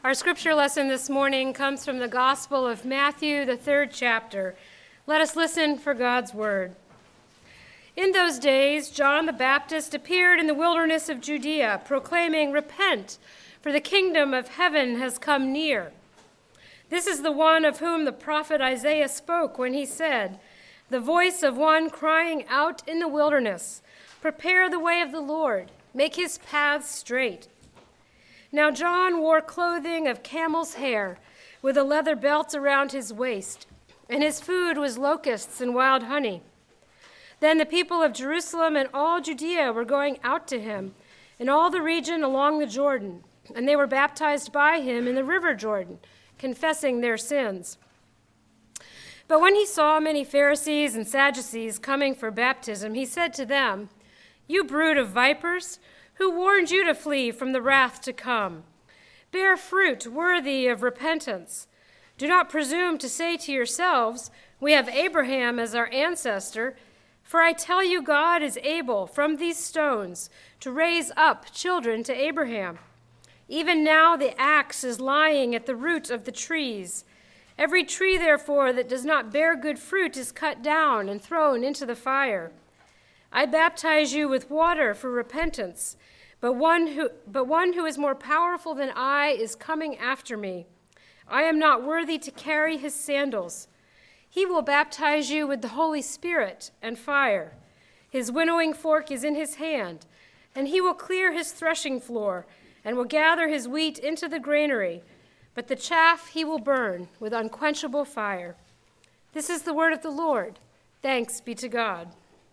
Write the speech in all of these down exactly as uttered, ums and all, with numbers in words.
Our scripture lesson this morning comes from the Gospel of Matthew, the third chapter. Let us listen for God's word. In those days, John the Baptist appeared in the wilderness of Judea, proclaiming, "Repent, for the kingdom of heaven has come near." This is the one of whom the prophet Isaiah spoke when he said, "The voice of one crying out in the wilderness, prepare the way of the Lord, make his paths straight." Now John wore clothing of camel's hair, with a leather belt around his waist, and his food was locusts and wild honey. Then the people of Jerusalem and all Judea were going out to him, and all the region along the Jordan, and they were baptized by him in the river Jordan, confessing their sins. But when he saw many Pharisees and Sadducees coming for baptism, he said to them, "You brood of vipers, who warned you to flee from the wrath to come? Bear fruit worthy of repentance. Do not presume to say to yourselves, 'We have Abraham as our ancestor,' for I tell you God is able from these stones to raise up children to Abraham. Even now the axe is lying at the root of the trees. Every tree, therefore, that does not bear good fruit is cut down and thrown into the fire. I baptize you with water for repentance, but one who but one who is more powerful than I is coming after me. I am not worthy to carry his sandals. He will baptize you with the Holy Spirit and fire. His winnowing fork is in his hand, and he will clear his threshing floor and will gather his wheat into the granary, but the chaff he will burn with unquenchable fire." This is the word of the Lord. Thanks be to God.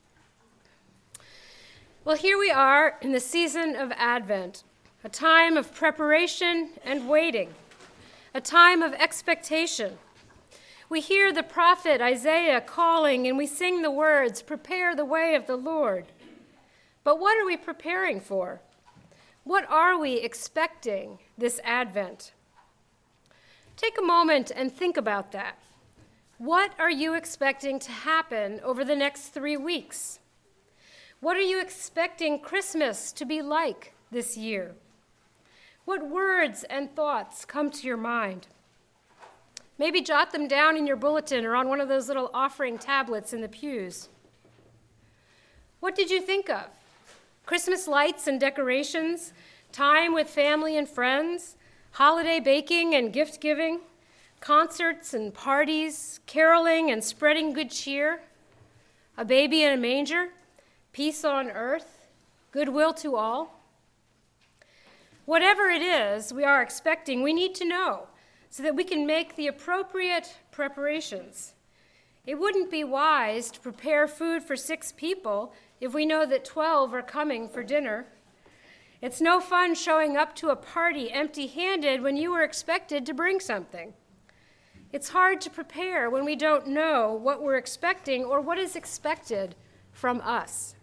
Well, here we are in the season of Advent, a time of preparation and waiting, a time of expectation. We hear the prophet Isaiah calling, and we sing the words, "Prepare the way of the Lord." But what are we preparing for? What are we expecting this Advent? Take a moment and think about that. What are you expecting to happen over the next three weeks? What are you expecting Christmas to be like this year? What words and thoughts come to your mind? Maybe jot them down in your bulletin or on one of those little offering tablets in the pews. What did you think of? Christmas lights and decorations, time with family and friends, holiday baking and gift giving, concerts and parties, caroling and spreading good cheer, a baby in a manger, peace on earth, goodwill to all. Whatever it is we are expecting, we need to know so that we can make the appropriate preparations. It wouldn't be wise to prepare food for six people if we know that twelve are coming for dinner. It's no fun showing up to a party empty-handed when you were expected to bring something. It's hard to prepare when we don't know what we're expecting or what is expected from us.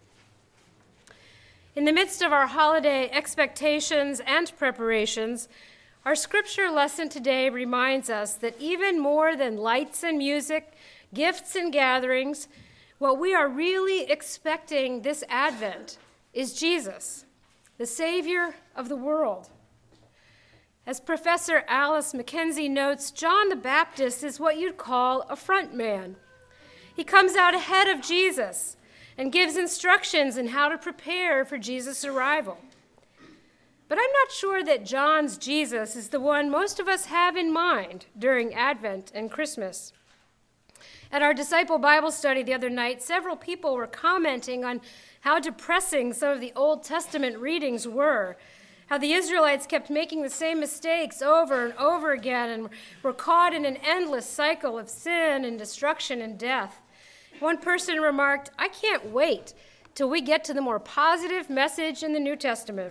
In the midst of our holiday expectations and preparations, our scripture lesson today reminds us that even more than lights and music, gifts and gatherings, what we are really expecting this Advent is Jesus, the Savior of the world. As Professor Alice Mackenzie notes, John the Baptist is what you'd call a front man. He comes out ahead of Jesus and gives instructions on how to prepare for Jesus' arrival. But I'm not sure that John's Jesus is the one most of us have in mind during Advent and Christmas. At our disciple Bible study the other night, several people were commenting on how depressing some of the Old Testament readings were, how the Israelites kept making the same mistakes over and over again and were caught in an endless cycle of sin and destruction and death. One person remarked, "I can't wait till we get to the more positive message in the New Testament."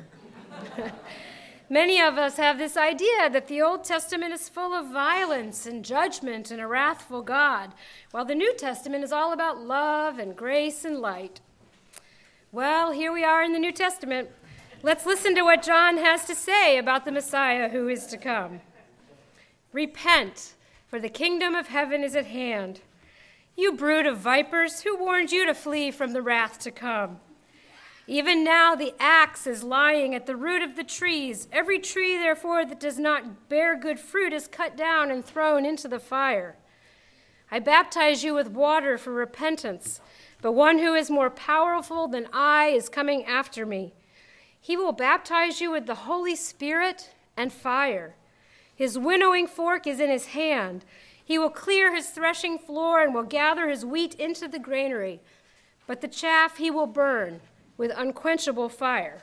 Many of us have this idea that the Old Testament is full of violence and judgment and a wrathful God, while the New Testament is all about love and grace and light. Well, here we are in the New Testament. Let's listen to what John has to say about the Messiah who is to come. "Repent, for the kingdom of heaven is at hand. You brood of vipers, who warned you to flee from the wrath to come? Even now the axe is lying at the root of the trees. Every tree, therefore, that does not bear good fruit is cut down and thrown into the fire. I baptize you with water for repentance, but one who is more powerful than I is coming after me. He will baptize you with the Holy Spirit and fire. His winnowing fork is in his hand. He will clear his threshing floor and will gather his wheat into the granary, but the chaff he will burn with unquenchable fire.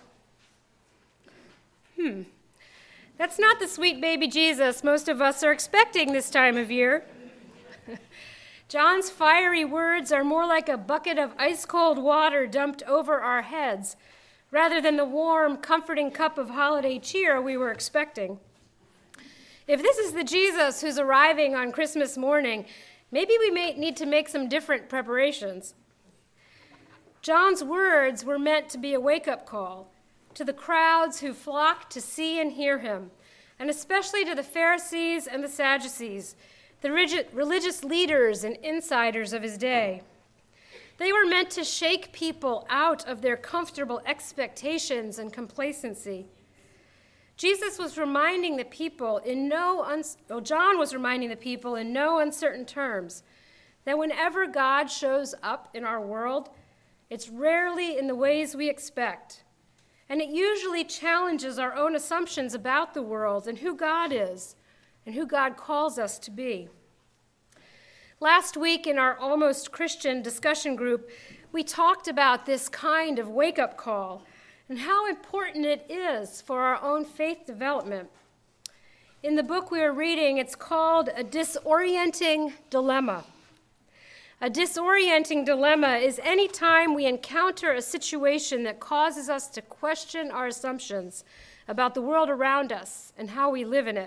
Hmm, that's not the sweet baby Jesus most of us are expecting this time of year. John's fiery words are more like a bucket of ice-cold water dumped over our heads, rather than the warm, comforting cup of holiday cheer we were expecting. If this is the Jesus who's arriving on Christmas morning, maybe we may need to make some different preparations. John's words were meant to be a wake-up call to the crowds who flocked to see and hear him, and especially to the Pharisees and the Sadducees, the religious leaders and insiders of his day. They were meant to shake people out of their comfortable expectations and complacency. Jesus was reminding the people in no, uns- well, John was reminding the people in no uncertain terms that whenever God shows up in our world, it's rarely in the ways we expect, and it usually challenges our own assumptions about the world and who God is and who God calls us to be. Last week in our Almost Christian discussion group, we talked about this kind of wake-up call and how important it is for our own faith development. In the book we are reading, it's called A Disorienting Dilemma. A disorienting dilemma is any time we encounter a situation that causes us to question our assumptions about the world around us and how we live in it.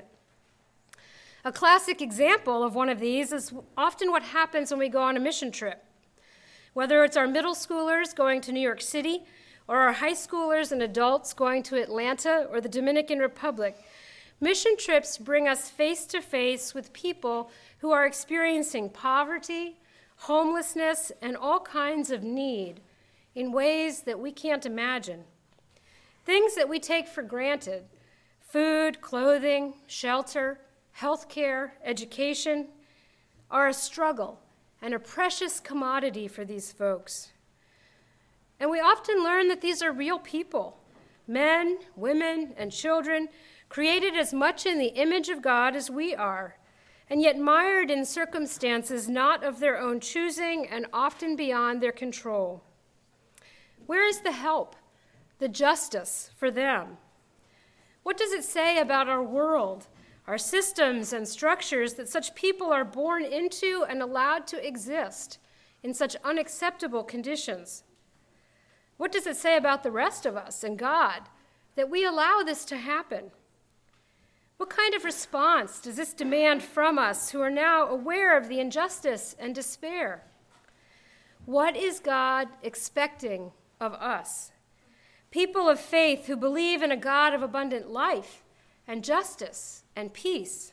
A classic example of one of these is often what happens when we go on a mission trip. Whether it's our middle schoolers going to New York City, or our high schoolers and adults going to Atlanta or the Dominican Republic, mission trips bring us face to face with people who are experiencing poverty, homelessness, and all kinds of need in ways that we can't imagine. Things that we take for granted: food, clothing, shelter, healthcare, education, are a struggle and a precious commodity for these folks. And we often learn that these are real people, men, women, and children, created as much in the image of God as we are, and yet mired in circumstances not of their own choosing and often beyond their control. Where is the help, the justice for them? What does it say about our world, our systems and structures, that such people are born into and allowed to exist in such unacceptable conditions? What does it say about the rest of us and God that we allow this to happen? What kind of response does this demand from us who are now aware of the injustice and despair? What is God expecting of us? People of faith who believe in a God of abundant life and justice and peace.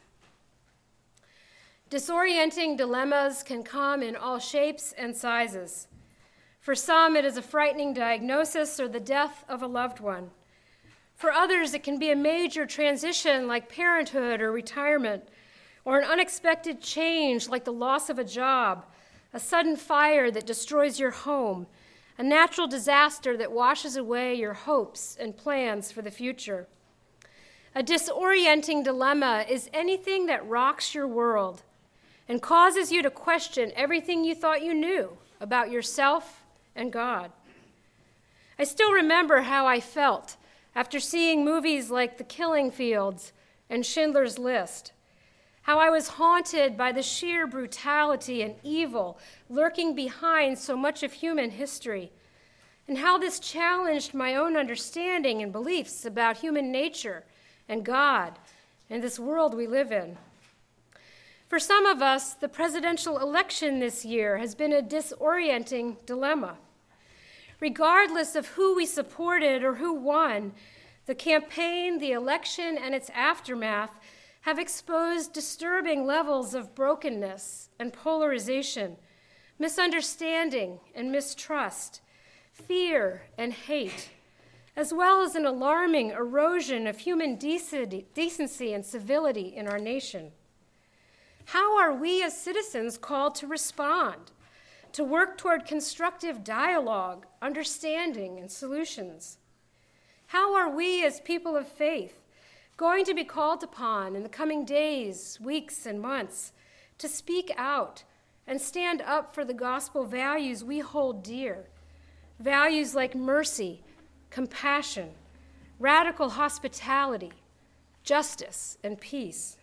Disorienting dilemmas can come in all shapes and sizes. For some, it is a frightening diagnosis or the death of a loved one. For others, it can be a major transition like parenthood or retirement, or an unexpected change like the loss of a job, a sudden fire that destroys your home, a natural disaster that washes away your hopes and plans for the future. A disorienting dilemma is anything that rocks your world and causes you to question everything you thought you knew about yourself and God. I still remember how I felt after seeing movies like The Killing Fields and Schindler's List, how I was haunted by the sheer brutality and evil lurking behind so much of human history, and how this challenged my own understanding and beliefs about human nature and God and this world we live in. For some of us, the presidential election this year has been a disorienting dilemma. Regardless of who we supported or who won, the campaign, the election, and its aftermath have exposed disturbing levels of brokenness and polarization, misunderstanding and mistrust, fear, and hate, as well as an alarming erosion of human decency and civility in our nation. How are we as citizens called to respond, to work toward constructive dialogue, understanding, and solutions? How are we as people of faith going to be called upon in the coming days, weeks, and months to speak out and stand up for the gospel values we hold dear, values like mercy, compassion, radical hospitality, justice, and peace?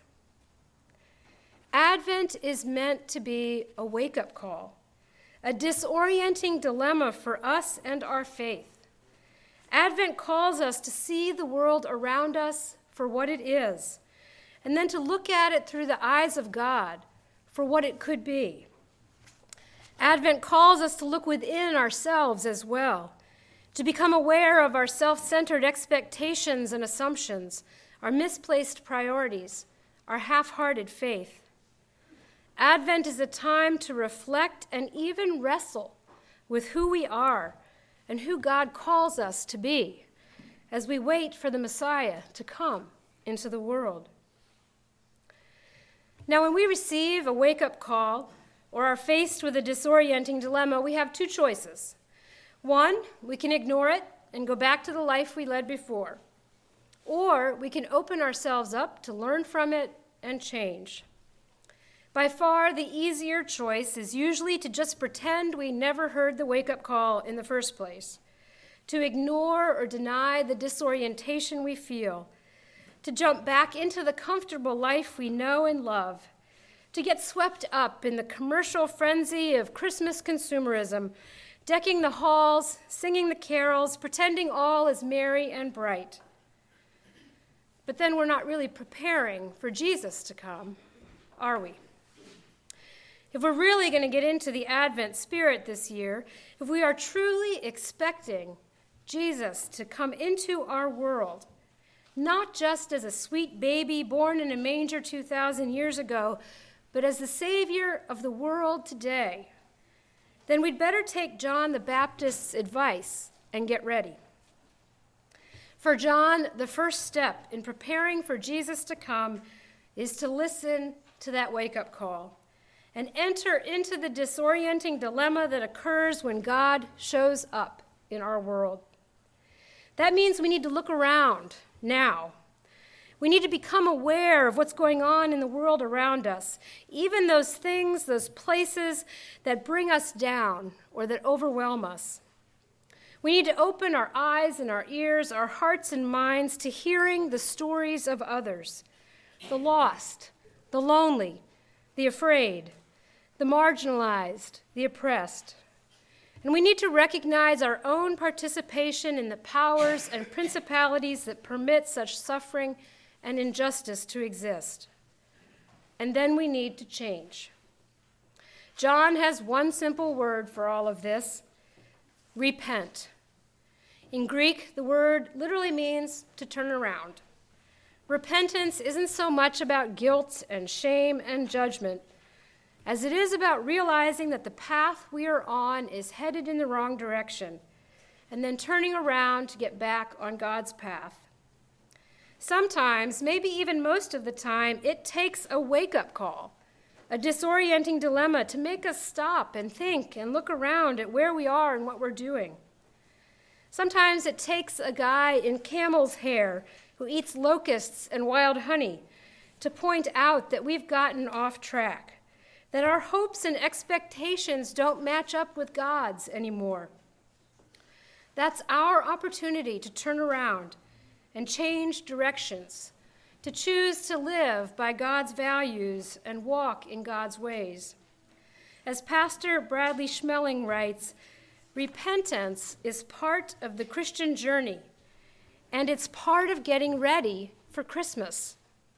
Advent is meant to be a wake-up call, a disorienting dilemma for us and our faith. Advent calls us to see the world around us for what it is, and then to look at it through the eyes of God for what it could be. Advent calls us to look within ourselves as well, to become aware of our self-centered expectations and assumptions, our misplaced priorities, our half-hearted faith. Advent is a time to reflect and even wrestle with who we are and who God calls us to be as we wait for the Messiah to come into the world. Now, when we receive a wake-up call or are faced with a disorienting dilemma, we have two choices. One, we can ignore it and go back to the life we led before. Or we can open ourselves up to learn from it and change. By far, the easier choice is usually to just pretend we never heard the wake-up call in the first place, to ignore or deny the disorientation we feel, to jump back into the comfortable life we know and love, to get swept up in the commercial frenzy of Christmas consumerism, decking the halls, singing the carols, pretending all is merry and bright. But then we're not really preparing for Jesus to come, are we? If we're really going to get into the Advent spirit this year, if we are truly expecting Jesus to come into our world, not just as a sweet baby born in a manger two thousand years ago, but as the Savior of the world today, then we'd better take John the Baptist's advice and get ready. For John, the first step in preparing for Jesus to come is to listen to that wake-up call and enter into the disorienting dilemma that occurs when God shows up in our world. That means we need to look around now. We need to become aware of what's going on in the world around us, even those things, those places that bring us down or that overwhelm us. We need to open our eyes and our ears, our hearts and minds to hearing the stories of others, the lost, the lonely, the afraid, the marginalized, the oppressed. And we need to recognize our own participation in the powers and principalities that permit such suffering and injustice to exist. And then we need to change. John has one simple word for all of this: repent. In Greek, the word literally means to turn around. Repentance isn't so much about guilt and shame and judgment as it is about realizing that the path we are on is headed in the wrong direction, and then turning around to get back on God's path. Sometimes, maybe even most of the time, it takes a wake-up call, a disorienting dilemma to make us stop and think and look around at where we are and what we're doing. Sometimes it takes a guy in camel's hair who eats locusts and wild honey to point out that we've gotten off track, that our hopes and expectations don't match up with God's anymore. That's our opportunity to turn around and change directions, to choose to live by God's values and walk in God's ways. As Pastor Bradley Schmeling writes, repentance is part of the Christian journey, and it's part of getting ready for Christmas.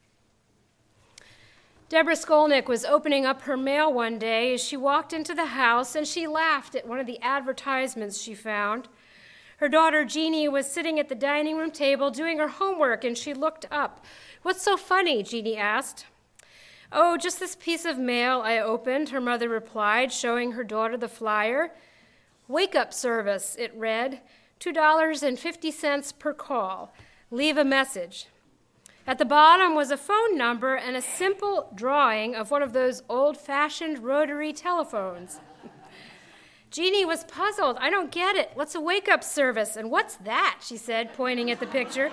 Deborah Skolnick was opening up her mail one day as she walked into the house, and she laughed at one of the advertisements she found. Her daughter Jeannie was sitting at the dining room table doing her homework, and she looked up. "What's so funny?" Jeannie asked. "Oh, just this piece of mail I opened," her mother replied, showing her daughter the flyer. Wake-up service, it read, two dollars and fifty cents per call. Leave a message. At the bottom was a phone number and a simple drawing of one of those old-fashioned rotary telephones. Jeannie was puzzled. I don't get it. What's a wake-up service? And what's that? She said, pointing at the picture.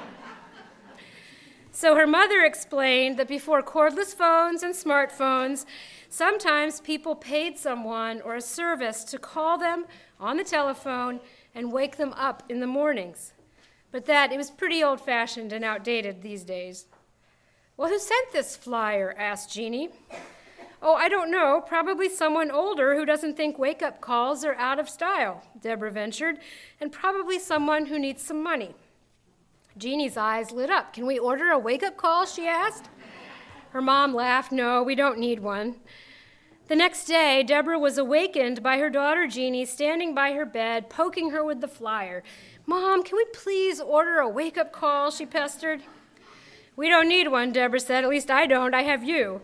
So her mother explained that before cordless phones and smartphones, sometimes people paid someone or a service to call them on the telephone and wake them up in the mornings. But that it was pretty old-fashioned and outdated these days. Well, who sent this flyer? Asked Jeannie. Oh, I don't know. Probably someone older who doesn't think wake-up calls are out of style, Deborah ventured, and probably someone who needs some money. Jeannie's eyes lit up. Can we order a wake-up call? She asked. Her mom laughed. No, we don't need one. The next day, Deborah was awakened by her daughter Jeannie standing by her bed, poking her with the flyer. Mom, can we please order a wake-up call? She pestered. We don't need one, Deborah said. At least I don't. I have you.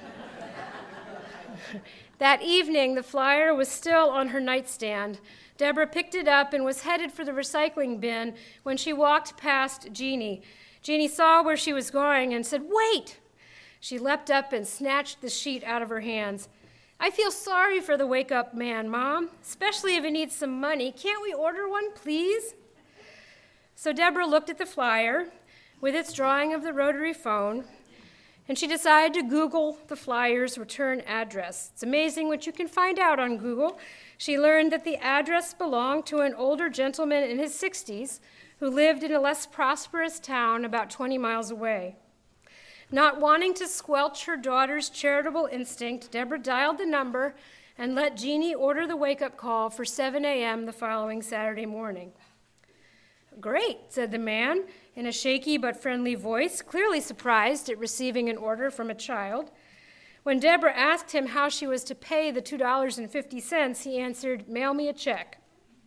That evening, the flyer was still on her nightstand. Deborah picked it up and was headed for the recycling bin when she walked past Jeannie. Jeannie saw where she was going and said, Wait! She leapt up and snatched the sheet out of her hands. I feel sorry for the wake-up man, Mom, especially if he needs some money. Can't we order one, please? So Deborah looked at the flyer with its drawing of the rotary phone, and she decided to Google the flyer's return address. It's amazing what you can find out on Google. She learned that the address belonged to an older gentleman in his sixties who lived in a less prosperous town about twenty miles away. Not wanting to squelch her daughter's charitable instinct, Deborah dialed the number and let Jeannie order the wake-up call for seven a.m. the following Saturday morning. Great, said the man in a shaky but friendly voice, clearly surprised at receiving an order from a child. When Deborah asked him how she was to pay the two dollars and fifty cents, he answered, mail me a check.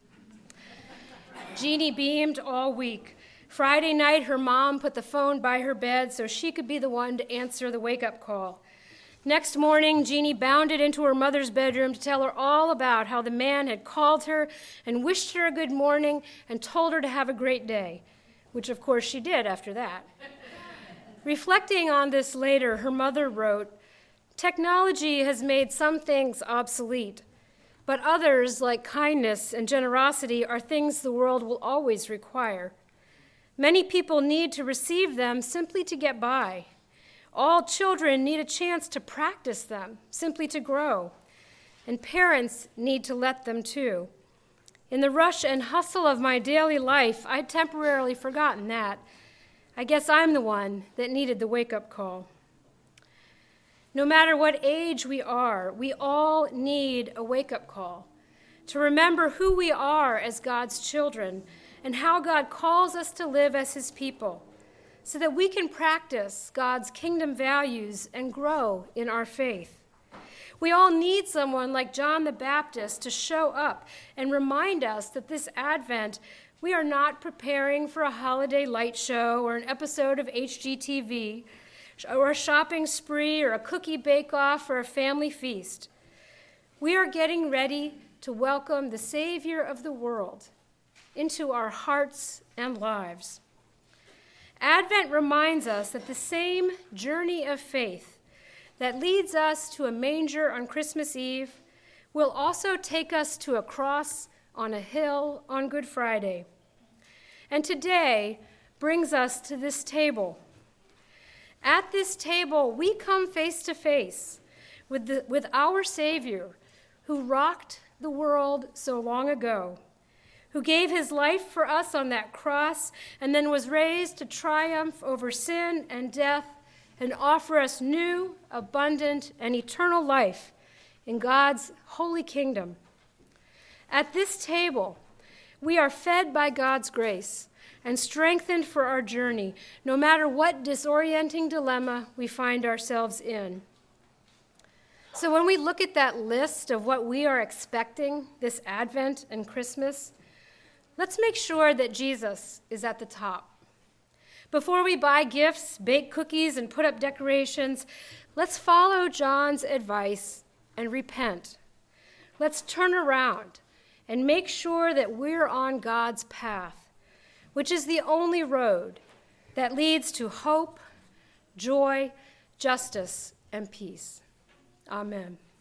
Jeannie beamed all week. Friday night, her mom put the phone by her bed so she could be the one to answer the wake-up call. Next morning, Jeannie bounded into her mother's bedroom to tell her all about how the man had called her and wished her a good morning and told her to have a great day, which of course she did after that. Reflecting on this later, her mother wrote, Technology has made some things obsolete, but others, like kindness and generosity, are things the world will always require. Many people need to receive them simply to get by. All children need a chance to practice them, simply to grow. And parents need to let them too. In the rush and hustle of my daily life, I'd temporarily forgotten that. I guess I'm the one that needed the wake-up call. No matter what age we are, we all need a wake-up call to remember who we are as God's children and how God calls us to live as his people so that we can practice God's kingdom values and grow in our faith. We all need someone like John the Baptist to show up and remind us that this Advent, we are not preparing for a holiday light show or an episode of H G T V or a shopping spree or a cookie bake-off or a family feast. We are getting ready to welcome the Savior of the world into our hearts and lives. Advent reminds us that the same journey of faith that leads us to a manger on Christmas Eve will also take us to a cross on a hill on Good Friday. And today brings us to this table. At this table, we come face to face with, the, with our Savior who rocked the world so long ago, who gave his life for us on that cross and then was raised to triumph over sin and death and offer us new, abundant, and eternal life in God's holy kingdom. At this table, we are fed by God's grace and strengthened for our journey, no matter what disorienting dilemma we find ourselves in. So when we look at that list of what we are expecting this Advent and Christmas, let's make sure that Jesus is at the top. Before we buy gifts, bake cookies, and put up decorations, let's follow John's advice and repent. Let's turn around and make sure that we're on God's path, which is the only road that leads to hope, joy, justice, and peace. Amen.